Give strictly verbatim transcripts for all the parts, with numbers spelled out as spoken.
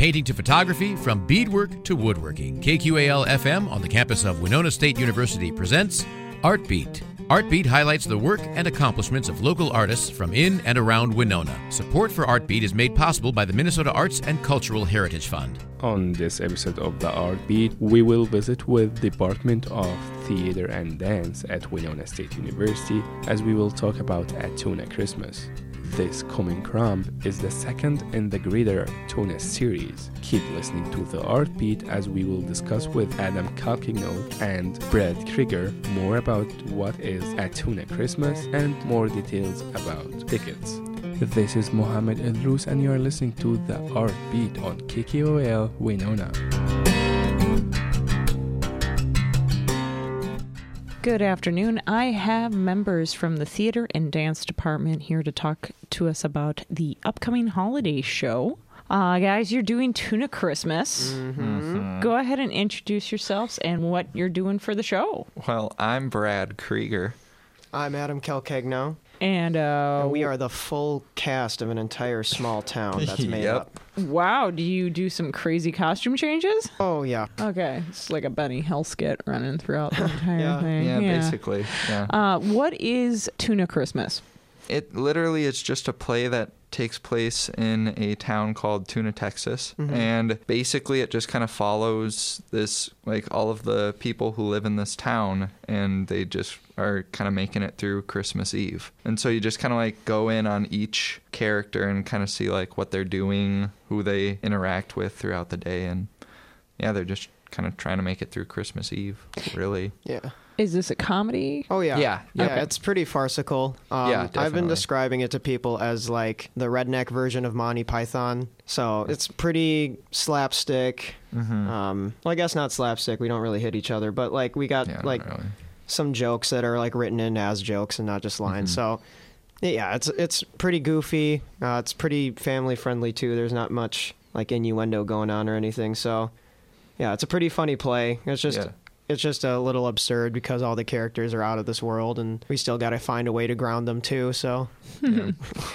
painting to photography, from beadwork to woodworking. K Q A L F M on the campus of Winona State University presents Artbeat. Artbeat highlights the work and accomplishments of local artists from in and around Winona. Support for Artbeat is made possible by the Minnesota Arts and Cultural Heritage Fund. On this episode of the Artbeat, we will visit with Department of Theater and Dance at Winona State University as we will talk about Attuna Christmas. This coming crumb is the second in the Greater Attuna series. Keep listening to the Artbeat as we will discuss with Adam Kalkigno and Brad Krieger more about what is Attuna Christmas and more details about tickets. This is Mohammed Elrus and you are listening to the Artbeat on K Q O L Winona. Good afternoon. I have members from the Theater and Dance Department here to talk to us about the upcoming holiday show. Uh, guys, you're doing Tuna Christmas. Mm-hmm. Go ahead and introduce yourselves and what you're doing for the show. Well, I'm Brad Krieger. I'm Adam Kalkigno. And, uh, and we are the full cast of an entire small town that's made Yep. up. Wow, do you do some crazy costume changes? Oh, yeah. Okay, it's like a Benny Hill skit running throughout the entire Yeah. thing. Yeah, basically. Yeah. Uh, what is Tuna Christmas? It literally is just a play that takes place in a town called Tuna, Texas. Mhm. And basically it just kind of follows this, like all of the people who live in this town, and they just are kind of making it through Christmas Eve. And so you just kind of like go in on each character and kind of see like what they're doing, who they interact with throughout the day. And yeah, they're just kind of trying to make it through Christmas Eve, really. Yeah. Is this a comedy? Oh, yeah. Yeah, Yeah, okay. it's pretty farcical. Um, Yeah, I've been definitely. describing it to people as like the redneck version of Monty Python. So it's pretty slapstick. Mm-hmm. Um, well, I guess not slapstick. We don't really hit each other. But like we got Yeah, not like really. some jokes that are like written in as jokes and not just lines. Mhm. So yeah, it's it's pretty goofy. Uh, it's pretty family friendly too. There's not much like innuendo going on or anything. So yeah, it's a pretty funny play. It's just Yeah. it's just a little absurd because all the characters are out of this world and we still got to find a way to ground them too. So Yeah.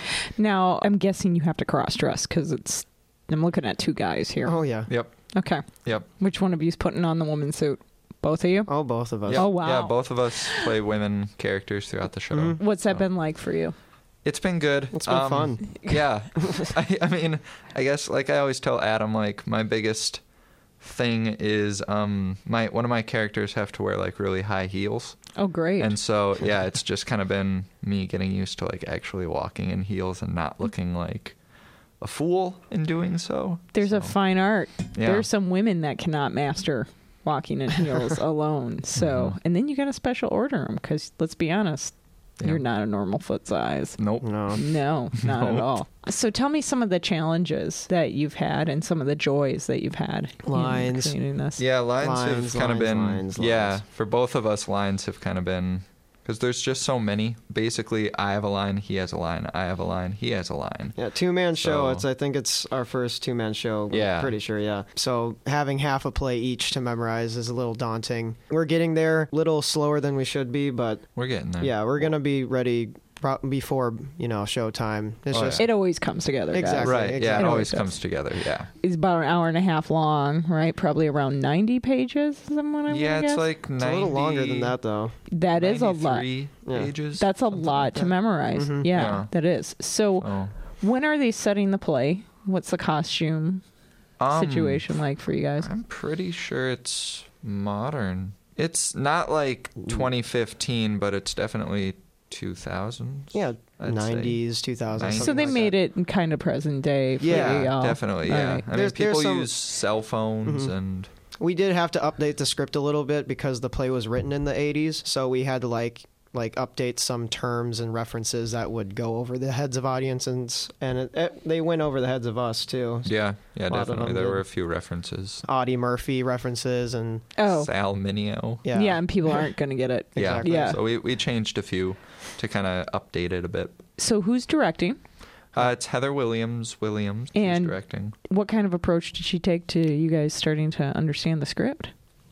Now, I'm guessing you have to cross-dress because it's, I'm looking at two guys here. oh yeah, Yep. Okay. Yep. Which one of you's putting on the woman's suit? Both of you? oh both of us. Yep. Oh, wow. Yeah, both of us play women characters throughout the show. Mhm. What's that So, been like for you? It's been good. It's been Um, fun. Yeah. I, I mean, I guess like I always tell Adam, like my biggest thing is um my one of my characters have to wear like really high heels. Oh, great. And so yeah, it's just kind of been me getting used to like actually walking in heels and not looking like a fool in doing so. There's a So, fine art. Yeah. There's some women that cannot master walking in heels alone. So, Mhm. and then you got to special order them because let's be honest, Yeah. you're not a normal foot size. Nope. No. No, not at Nope. all. So tell me some of the challenges that you've had and some of the joys that you've had in Lines. creating this. Yeah, lines, Lines, have kind of lines, been lines, yeah, lines. for both of us lines have kind of been because there's just so many. Basically, I have a line, he has a line, I have a line, he has a line. Yeah, two man show. So- It's I think it's our first two man show. I'm Yeah. pretty sure. Yeah. So having half a play each to memorize is a little daunting. We're getting there, a little slower than we should be, but We're getting there. yeah, we're gonna be ready pro- before you know showtime. It's Oh, just It always comes together, guys. Exactly. Right. Yeah, it Exactly. always It always comes together. Yeah. It's about an hour and a half long, right? Probably around ninety pages. Is that what I'm Yeah, gonna it's guess? like it's a little longer than that though. That is a lot. ninety-three Yeah. pages. That's a something lot like to that. memorize. Mhm. Yeah, Yeah. that is. So, Oh. when are they setting the play? What's the costume Um, situation like for you guys? I'm pretty sure it's modern. It's not like twenty fifteen, but it's definitely two thousands. Yeah, I'd say. nineties, two thousands. So they made it kind of present day. For Yeah, y'all. definitely. Yeah. Right. I mean, There's- there's people some- use cell phones Mhm. and We did have to update the script a little bit because the play was written in the eighties, so we had to like like update some terms and references that would go over the heads of audiences, and it, it, they went over the heads of us too. yeah, yeah, A lot of definitely. them There did. were a few references. Audie Murphy references and Oh, Sal Mineo. yeah, yeah. and people aren't going to get it. Yeah. Exactly. Yeah. So we, we changed a few to kind of update it a bit. So who's directing? Uh, it's Heather Williams. Williams And- who's directing. What kind of approach did she take to you guys starting to understand the script?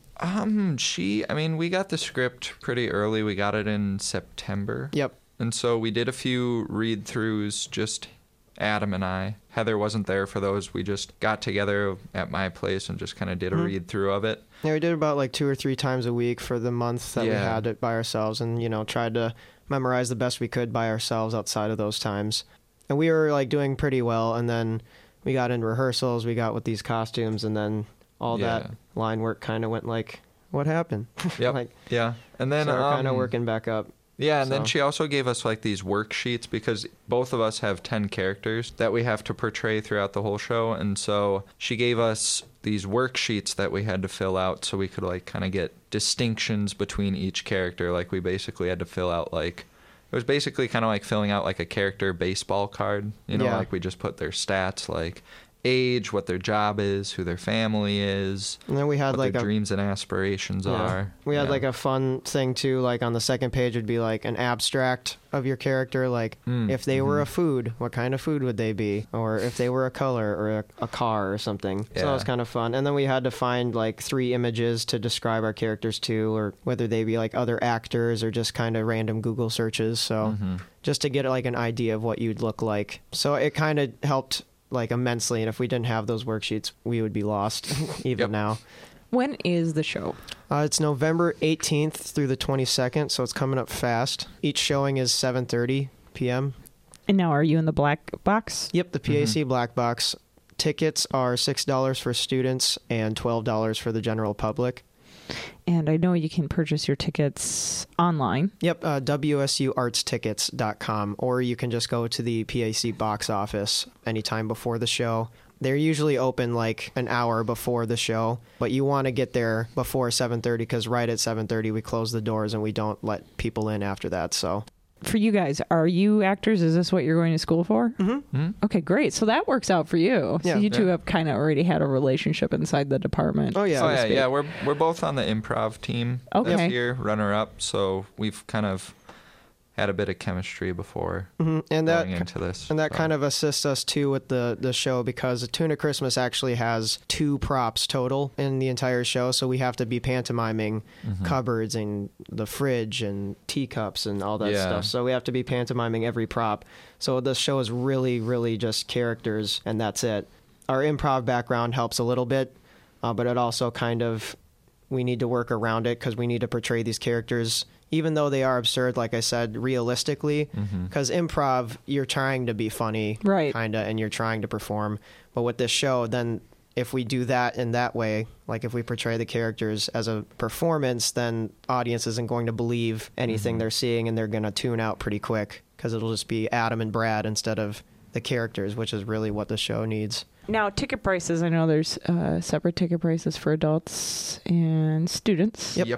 Um, she. I mean, we got the script pretty early. We got it in September. Yep. And so we did a few read-throughs, just Adam and I. Heather wasn't there for those. We just got together at my place and just kind of did a Mhm. read through of it. Yeah, we did about like two or three times a week for the month that we Yeah. had it by ourselves, and you know tried to memorize the best we could by ourselves outside of those times. And we were like doing pretty well, and then we got into rehearsals, we got with these costumes, and then all Yeah. that line work kind of went like, what happened? Yep. like, Yeah. And then so we're kind of um, working back up. Yeah, and then So- she also gave us like these worksheets because both of us have ten characters that we have to portray throughout the whole show. And so she gave us these worksheets that we had to fill out so we could like kind of get distinctions between each character. Like we basically had to fill out like, it was basically kind of like filling out like a character baseball card. You know, Yeah. like we just put their stats, like age, what their job is, who their family is, And then we had what like their a dreams and aspirations yeah. are. We had Yeah. like a fun thing too. Like on the second page would be like an abstract of your character. Like Mm, if they were mhm. a food, what kind of food would they be? Or if they were a color or a, a car or something. So that was Yeah. kind of fun. And then we had to find like three images to describe our characters too, or whether they be like other actors or just kind of random Google searches. So Mhm. just to get like an idea of what you'd look like. So it kind of helped like immensely. And if we didn't have those worksheets, we would be lost even Yep. now. When is the show? Uh, it's November eighteenth through the twenty-second, so it's coming up fast. Each showing is seven thirty p.m. And now, are you in the black box? Yep, the P A C Black Box. Tickets are six dollars for students and twelve dollars for the general public. And I know you can purchase your tickets online. Yep, uh, W S U arts tickets dot com, or you can just go to the P A C box office anytime before the show. They're usually open like an hour before the show, but you want to get there before seven thirty because right at seven thirty we close the doors and we don't let people in after that. So For you guys, are you actors? Is this what you're going to school for? mm-hmm. Mhm. Okay, great. So that works out for you. Yeah. so you two Yeah. have kind of already had a relationship inside the department. Oh, yeah. so Oh to yeah, speak. yeah. We're we're both on the improv team Okay. this year, runner up. So we've kind of had a bit of chemistry before Mm-hmm. and that going into this. And that so. kind of assists us too with the, the show because Tuna Christmas actually has two props total in the entire show. So we have to be pantomiming Mhm. cupboards and the fridge and teacups and all that Yeah. stuff. So we have to be pantomiming every prop. So the show is really, really just characters and that's it. Our improv background helps a little bit, uh, but it also kind of, we need to work around it because we need to portray these characters even though they are absurd, like I said, realistically, Mhm. because improv, you're trying to be funny, Right. kind of, and you're trying to perform. But with this show, then if we do that in that way, like if we portray the characters as a performance, then audience isn't going to believe anything Mhm. they're seeing, and they're going to tune out pretty quick because it'll just be Adam and Brad instead of the characters, which is really what the show needs. Now, ticket prices. I know there's uh, separate ticket prices for adults and students. Yep. Yep.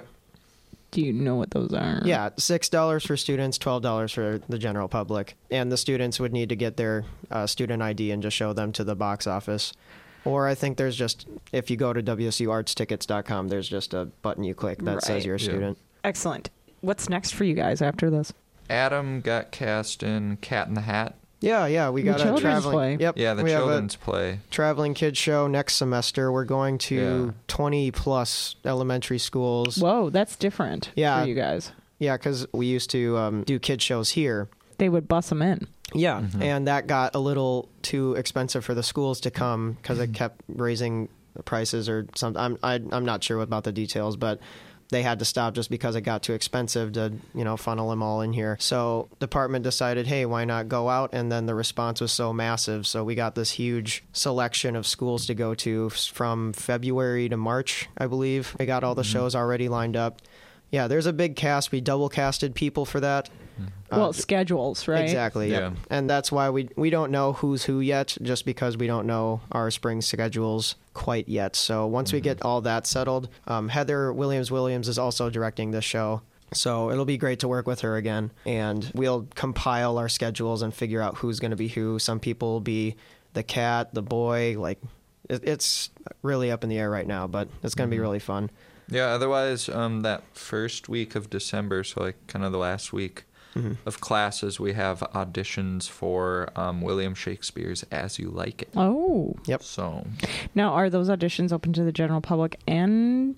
Do you know what those are? Yeah, six dollars for students, twelve dollars for the general public. And the students would need to get their uh, student I D and just show them to the box office. Or I think there's just, if you go to W S U arts tickets dot com, there's just a button you click that Right. says you're a Yeah. student. Excellent. What's next for you guys after this? Adam got cast in Cat in the Hat. Yeah, yeah, we The got a children's traveling. play. Yep, Yeah, the we children's have play. a traveling kids show next semester. We're going to Yeah. twenty plus elementary schools. Whoa, that's different Yeah. for you guys. Yeah, because we used to um, do kid shows here. They would bus them in. Yeah, Mhm. and that got a little too expensive for the schools to come because it kept raising the prices or something. I'm I, I'm not sure about the details, but they had to stop just because it got too expensive to you know funnel them all in here. So department decided, hey, why not go out? And then the response was so massive, so we got this huge selection of schools to go to from February to March, I believe. We got all the shows already lined up. Yeah, there's a big cast. We double casted people for that. Well, Uh, schedules, right? Exactly. Yeah. Yeah. And that's why we we don't know who's who yet, just because we don't know our spring schedules quite yet. So once we get all that settled, um, Heather Williams Williams is also directing this show. So it'll be great to work with her again, and we'll compile our schedules and figure out who's going to be who. Some people will be the cat, the boy. Like it, it's really up in the air right now, but it's going to be really fun. Yeah, otherwise, um, that first week of December, so like kind of the last week Mm-hmm. of classes, we have auditions for um, William Shakespeare's As You Like It. Oh. Yep. So, Now, are those auditions open to the general public and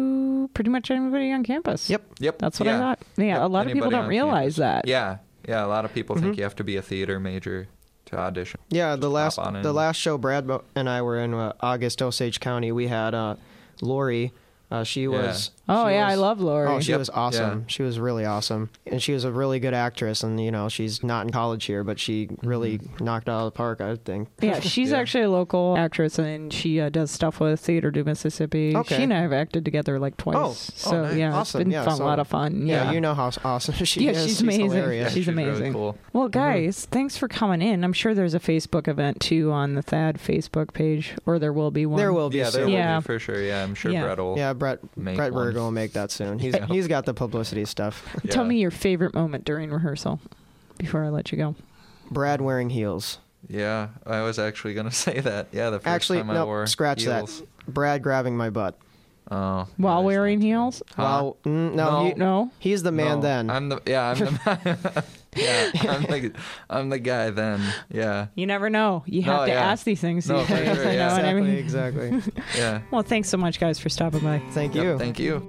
to pretty much anybody on campus? Yep. yep. That's what yeah. I thought. Yeah, Yep, a lot of people anybody don't on realize campus. that. Yeah, yeah. A lot of people Mm-hmm. think you have to be a theater major to audition. Yeah, the last on in. the last show Brad bo- and I were in uh, August Osage County. We had uh, Lori. Uh, she was. Oh she yeah, was- I love Lori. Oh, she Yep. was awesome. Yeah. She was really awesome, and she was a really good actress. And you know, she's not in college here, but she really Mm-hmm. knocked it out of the park, I think. Yeah, she's Yeah. actually a local actress, and she uh, does stuff with Theater Do Mississippi. Okay. She and I have acted together like twice. Oh, oh, so nice. yeah, Awesome. it's been Yeah, fun, so- a lot of fun. Yeah, Yeah, you know how awesome she Yeah, is. she's amazing. hilarious. She's really amazing. cool. Well, guys, thanks for coming in. I'm sure there's a Facebook event too on the Thad Facebook page, or there will be one. There will be. Yeah, there soon. will Yeah. be for sure. Yeah, I'm sure Yeah. Brett will. Yeah, Brett Make Brett one. Virgo will make that soon. He's Yeah. he's got the publicity stuff. Tell Yeah. me your favorite moment during rehearsal before I let you go. Brad wearing heels. Yeah, I was actually gonna say that. Yeah, the first Actually, time I no, wore scratch heels. that. Brad grabbing my butt. Oh, While yeah, wearing that's- heels? Huh? Wow. Mm, no, No. He, No? he's the man No, then. I'm the yeah. I'm the yeah. I'm the I'm the guy then. Yeah. You never know. You No, have to yeah. ask these things No, these for days. sure, you yeah. know what I mean? exactly, exactly. Yeah. Well, thanks so much, guys, for stopping by. Thank Yep, you. Thank you.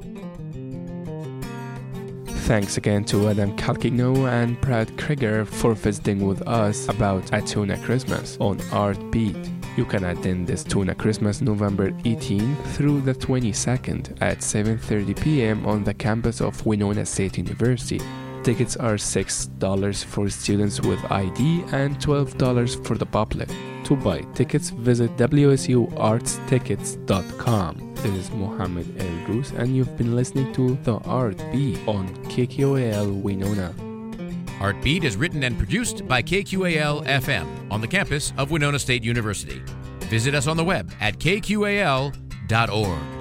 Thanks again to Adam Kalkigno and Brad Krieger for visiting with us about A Tuna Christmas on Art Beat. You can attend this Tuna Christmas November eighteenth through the twenty-second at seven thirty p.m. on the campus of Winona State University. Tickets are six dollars for students with I D and twelve dollars for the public. To buy tickets, visit w s u arts tickets dot com. This is Mohammed El Rus, and you've been listening to The Art Beat on K Q A L Winona. Heartbeat is written and produced by K Q A L F M on the campus of Winona State University. Visit us on the web at k q a l dot org.